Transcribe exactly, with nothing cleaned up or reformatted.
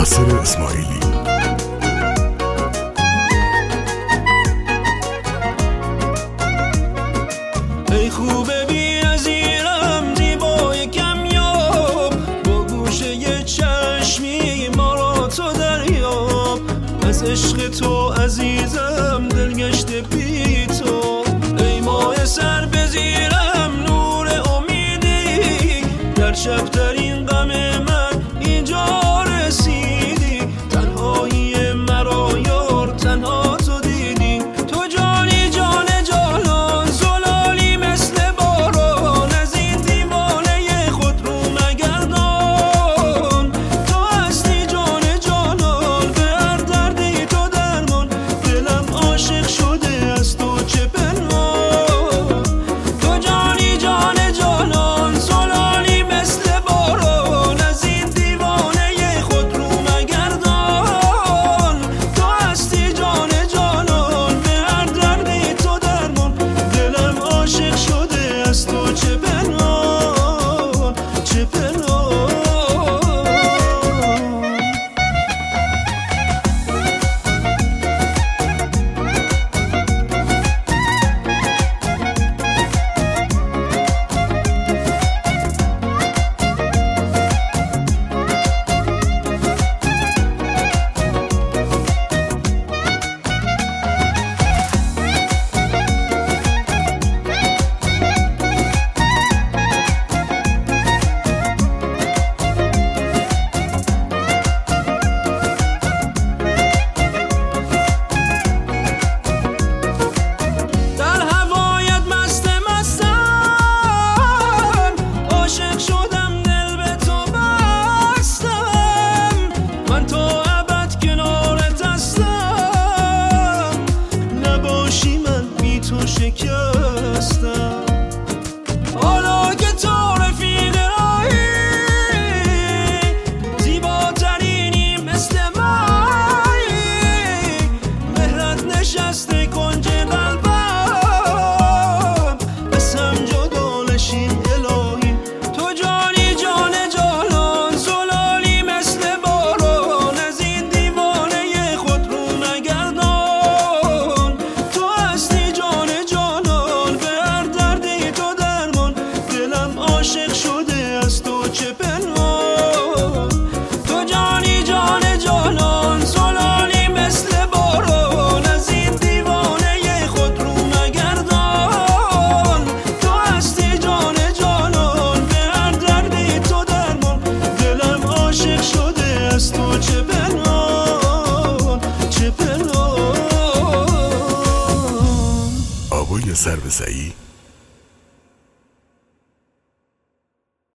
یاسر اسماعیلی. ای خوبه بی نظیرم زیبای کمیاب، با گوشه ی چشمی ما را تو دریاب. از عشق تو عزیزم دلگشته بی تو، ای ماه سر بزیرم نور امیدی. در شب ترین غم من اینجا رسیدی، تنهایی مرا یار تنها تو دیدی. تو جانی جان جانان زلالی مثل باران، از این دیوانه خود رو مگردان. تو هستی جان جانان به هر دردی تو درمان، دلم عاشق شده از تو چه پنهان. تو جانی جان جانان زلالی مثل باران، از این دیوانه خود رو مگردان. تو هستی جان جانان به هر دردی تو درمان، دلم عاشق شده از تو چه پنهان چه پنهان. در هوایت مست مستم، عاشق شدم دل به تو بستم. من تا ابد کنارت هستم، نباشی من بی تو شکستم. حالا که تو رفیق راهی، زیباترینی مثل مایی. مهرت نشسته کنج قلبم، قسم جدا نشین الهی. تو جانی جان جانان زلالی مثل باران، از این دیوانه خود رو مگردان. تو هستی جان جانان به هر دردی تو درمان، دلم عاشق شده از تو چه پنهان. تو جانی جان جانان زلالی مثل باران، از این دیوانه خود رو مگردان. تو هستی جان جانان به هر دردی تو درمان، دلم عاشق شده از تو چه پنهان چه پنهان. آبوی سر به سعی